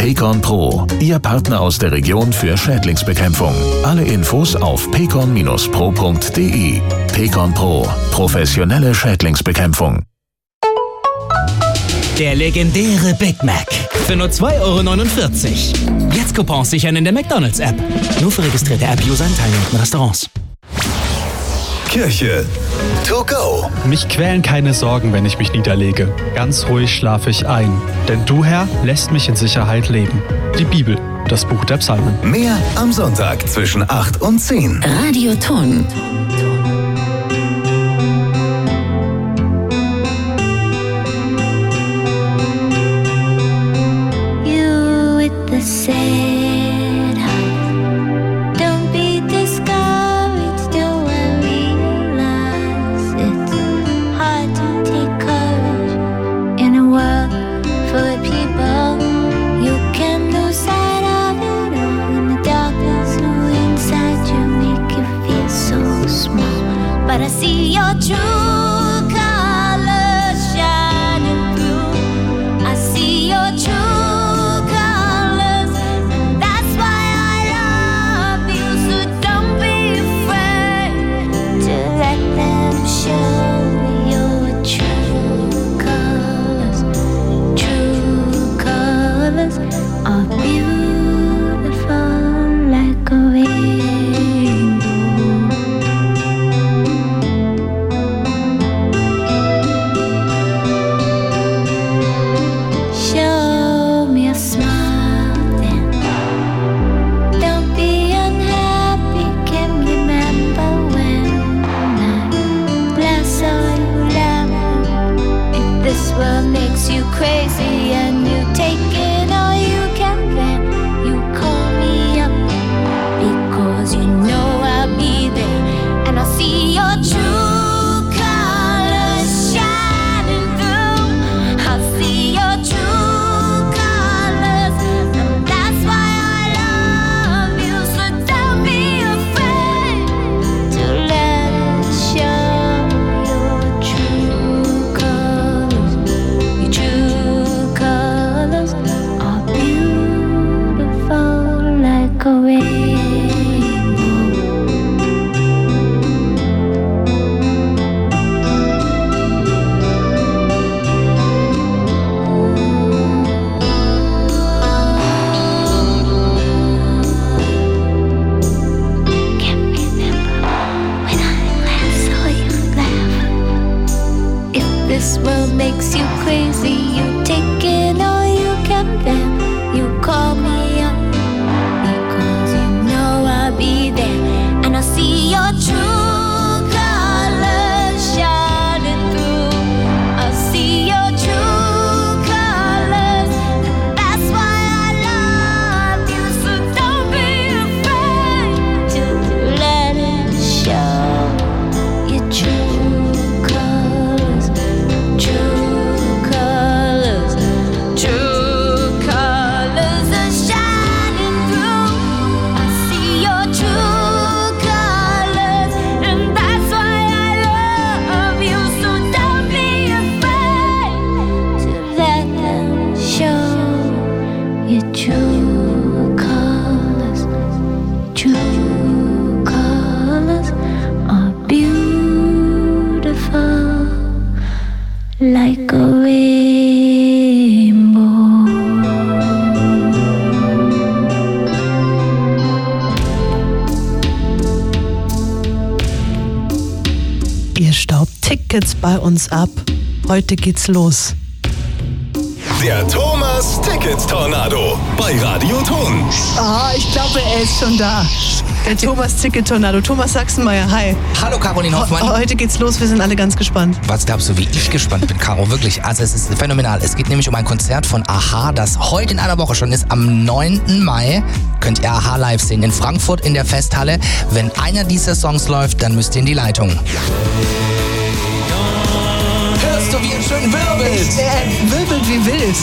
Pecon Pro, Ihr Partner aus der Region für Schädlingsbekämpfung. Alle Infos auf pecon-pro.de. Pecon Pro, professionelle Schädlingsbekämpfung. Der legendäre Big Mac. Für nur 2,49 €. Jetzt Coupons sichern in der McDonald's-App. Nur für registrierte App-User in teilnehmenden Restaurants. Kirche to go. Mich quälen keine Sorgen, wenn ich mich niederlege. Ganz ruhig schlafe ich ein. Denn du, Herr, lässt mich in Sicherheit leben. Die Bibel, das Buch der Psalmen. Mehr am Sonntag zwischen 8 und 10. Radio Ton. You with the sad heart. Don't be discouraged, do I realize it's hard to take courage in a world full of people. You can lose sight of it all, and the darkness inside you make you feel so small. But I see your true colors shining through. I see your true colors, and that's why I love you. So don't be afraid to let them show your true colors. True colors are beautiful like a rainbow. Show me a smile then. Don't be unhappy. Can you remember when I last saw you laughing? If this world makes you crazy and you take it all you can, then you call me up, because you know I'll be there, and I'll see your true colors shining through. I'll see your true colors, and that's why I love you. So don't be afraid to let it show your true colors. Your true colors are beautiful like a rainbow. Can't remember when I last saw you laugh. If this world makes you crazy, you take it all you can, then you call me up, because you know I'll be there, and I'll see your true colors shining through. I'll see your true colors, and that's why I love you. So don't be afraid to let it show your true colors. True colors. True colors are shining through. I see your true colors, and that's why I love you. So don't be afraid to let them show your true colors. True colors are beautiful like a rainbow. Ihr staubt Tickets bei uns ab. Heute geht's los. Der Thomas Ticket Tornado bei Radio Ton. Ah, ich glaube, er ist schon da. Der Thomas Ticket Tornado. Thomas Sachsenmeier, hi. Hallo Caroline Hoffmann. Heute geht's los, wir sind alle ganz gespannt. Was glaubst du, wie ich gespannt bin, Caro? Wirklich, also es ist phänomenal. Es geht nämlich um ein Konzert von a-ha, das heute in einer Woche schon ist. Am 9. Mai könnt ihr a-ha live sehen in Frankfurt in der Festhalle. Wenn einer dieser Songs läuft, dann müsst ihr in die Leitung. Hörst du, wie er schön wirbelt? Er wirbelt wie wild.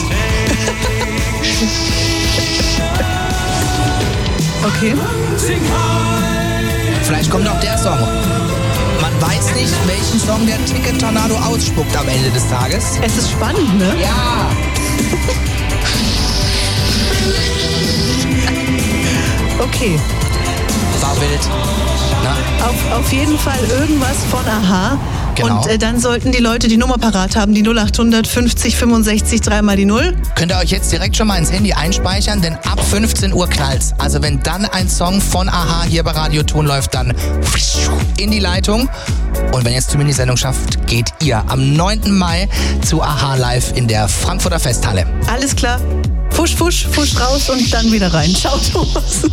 Okay. Vielleicht kommt noch der Song. Man weiß nicht, welchen Song der Ticket-Tornado ausspuckt am Ende des Tages. Es ist spannend, ne? Ja. Okay. War wild. Na? Auf jeden Fall irgendwas von Aha. Genau. Und dann sollten die Leute die Nummer parat haben, die 0800 50 65 3 mal die 0. Könnt ihr euch jetzt direkt schon mal ins Handy einspeichern, denn ab 15 Uhr knallt's. Also wenn dann ein Song von Aha hier bei Radio Ton läuft, dann in die Leitung. Und wenn ihr es zumindest die Sendung schafft, geht ihr am 9. Mai zu Aha live in der Frankfurter Festhalle. Alles klar. Fusch, fusch, fusch raus und dann wieder rein. Ciao, Thomas.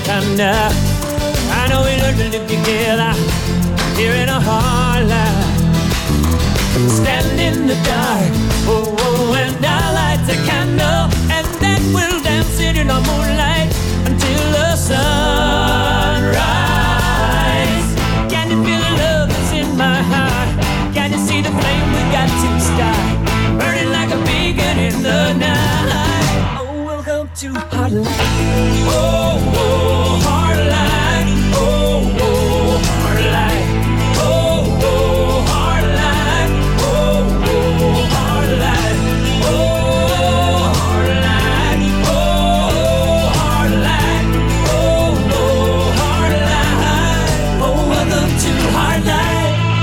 thunder. I know we learned to live together here in a hard life. Stand in the dark, oh, oh, and I'll light a candle, and then we'll dance it in the moonlight until the sunrise. Can you feel the love that's in my heart? Can you see the flame we got to start? Burning like a beacon in the night. Oh, welcome to Hardline. Oh, oh, Hardline. Oh, oh, Hardline. Oh, oh, Hardline. Oh, oh, Hardline. Oh, Hardline. Oh, Hardline. Oh, oh, Hardline. Oh, welcome to Hardline.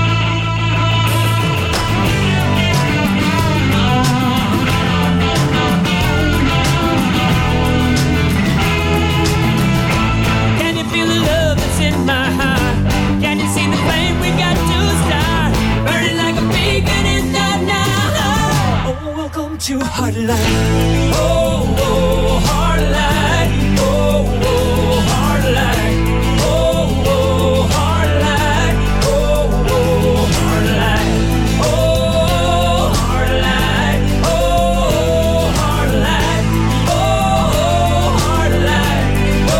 My heart, can you see the flame we got to start? Burning like a beacon in the night. Oh, welcome to Hardline. Oh, oh, Hardline. Oh, oh, Hardline. Oh, oh, Hardline. Oh, oh, Hardline. Oh, Hardline. Oh, Hardline. Oh, Hardline. Oh,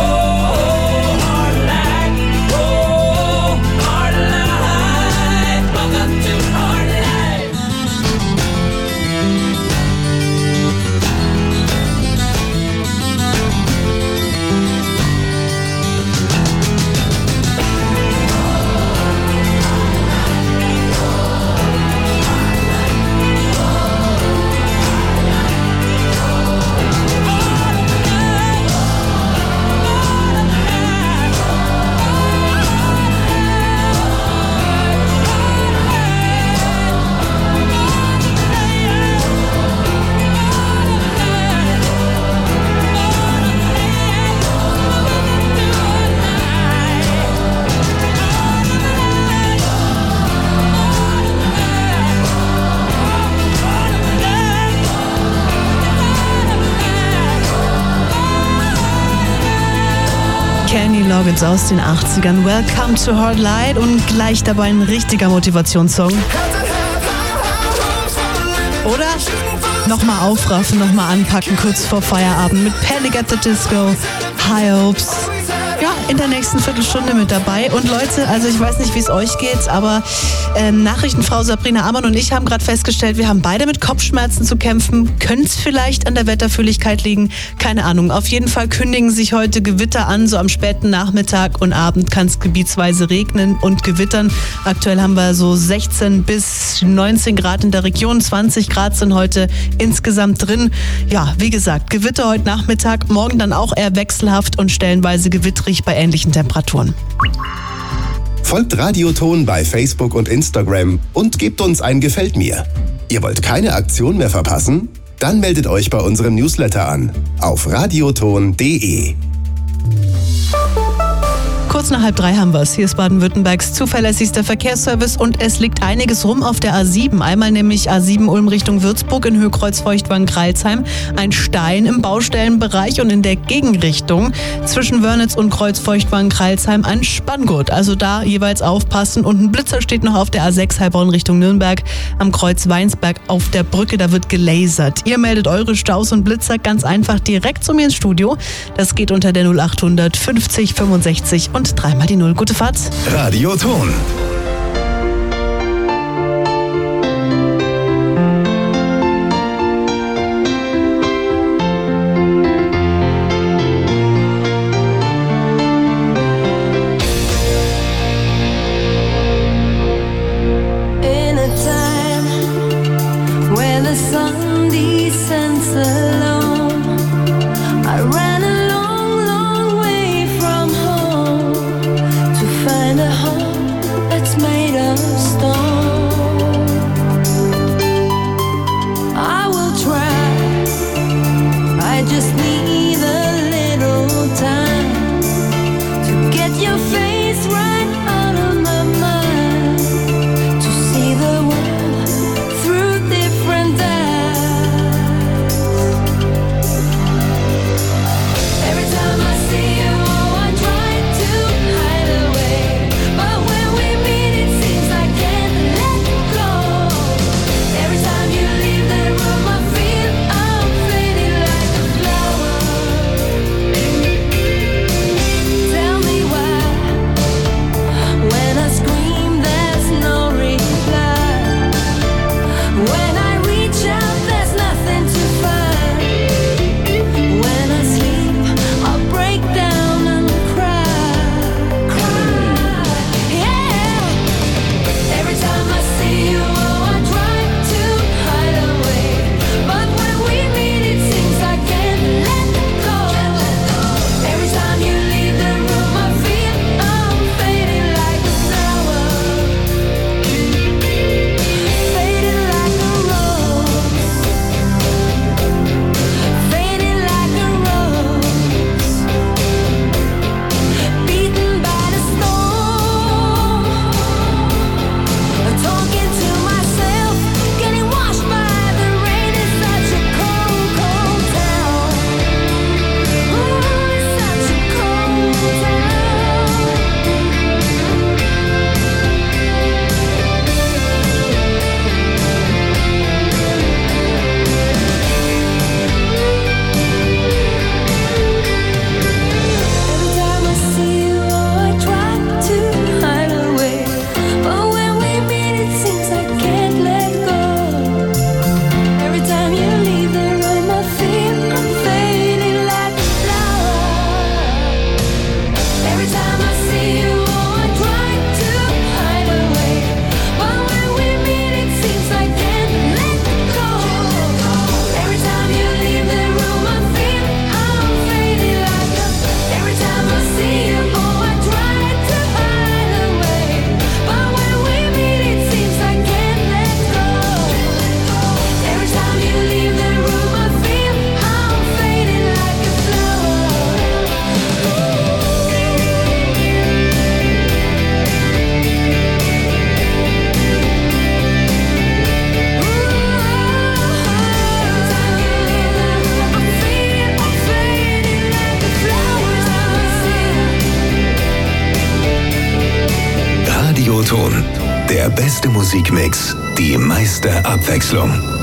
Kenny Loggins aus den 80ern. Welcome to Hardline und gleich dabei ein richtiger Motivationssong. Oder? Nochmal aufraffen, nochmal anpacken, kurz vor Feierabend mit Panic at the Disco, High Hopes. Ja, in der nächsten Viertelstunde mit dabei. Und Leute, also ich weiß nicht, wie es euch geht, aber Nachrichtenfrau Sabrina Ammann und ich haben gerade festgestellt, wir haben beide mit Kopfschmerzen zu kämpfen. Könnte es vielleicht an der Wetterfühligkeit liegen? Keine Ahnung. Auf jeden Fall kündigen sich heute Gewitter an, so am späten Nachmittag und Abend kann es gebietsweise regnen und gewittern. Aktuell haben wir so 16 bis 19 Grad in der Region, 20 Grad sind heute insgesamt drin. Ja, wie gesagt, Gewitter heute Nachmittag, morgen dann auch eher wechselhaft und stellenweise gewittrig bei ähnlichen Temperaturen. Folgt Radioton bei Facebook und Instagram und gebt uns ein Gefällt mir. Ihr wollt keine Aktion mehr verpassen? Dann meldet euch bei unserem Newsletter an auf radioton.de. Kurz nach 2:30 haben wir es. Hier ist Baden-Württembergs zuverlässigster Verkehrsservice und es liegt einiges rum auf der A7. Einmal nämlich A7 Ulm Richtung Würzburg in Höhe Kreuzfeuchtwagen-Kreilsheim. Ein Stein im Baustellenbereich und in der Gegenrichtung zwischen Wörnitz und Kreuzfeuchtwagen-Kreilsheim ein Spanngurt. Also da jeweils aufpassen. Und ein Blitzer steht noch auf der A6 Heilbronn Richtung Nürnberg am Kreuz Weinsberg auf der Brücke. Da wird gelasert. Ihr meldet eure Staus und Blitzer ganz einfach direkt zu mir ins Studio. Das geht unter der 0800 50 65 und 3 die 0. Gute Fahrt. Radioton. In a time when the sun descends alone, I ran a long, long way from home to find a home that's Der beste Musikmix, die meiste Abwechslung.